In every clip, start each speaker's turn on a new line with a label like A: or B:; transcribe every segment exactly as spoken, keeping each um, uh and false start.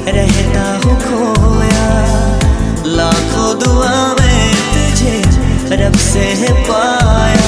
A: रहता हूँ खोया, लाखों दुआ में तुझे रब से पाया।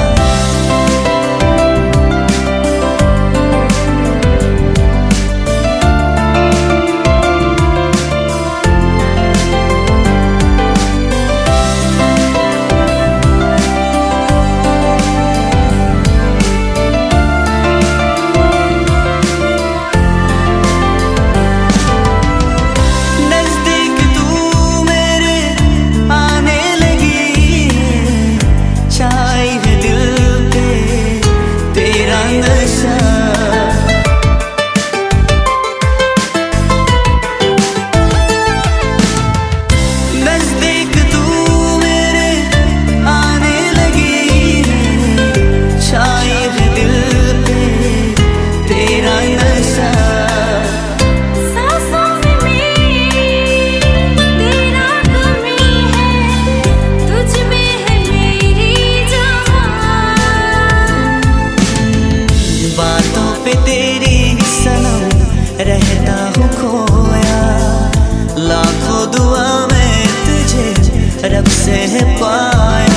A: रहता हूँ खोया, लाखों दुआ में तुझे रब से पाया।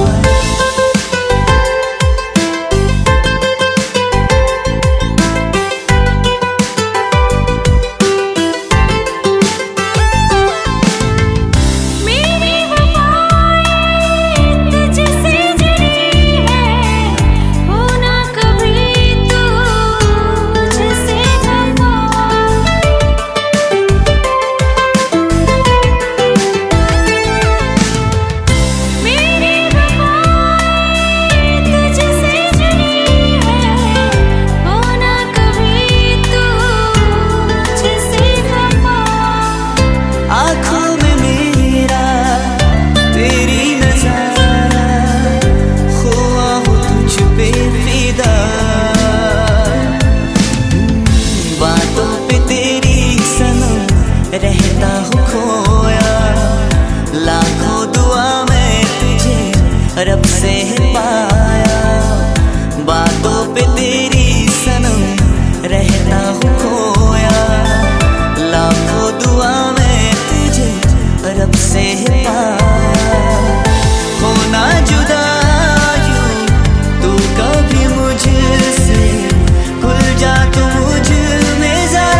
A: रहता हूँ खोया, लाखों दुआ में तुझे रब से पाया। बातों पे तेरी सनम रहता हूँ खोया, लाखों दुआ में तुझे रब से पाया। होना जुदा यूं तू कभी मुझसे, खुल जा तू मुझ में जरा।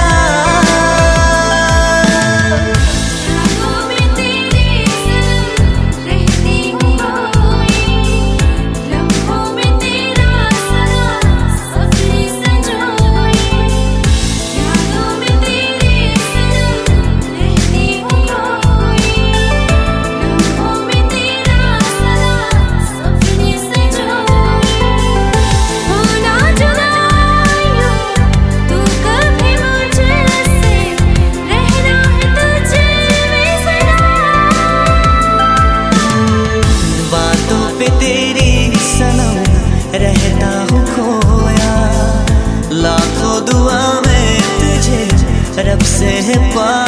A: रहता हूँ खोया, लाखों दुआ में तुझे रब से पाया।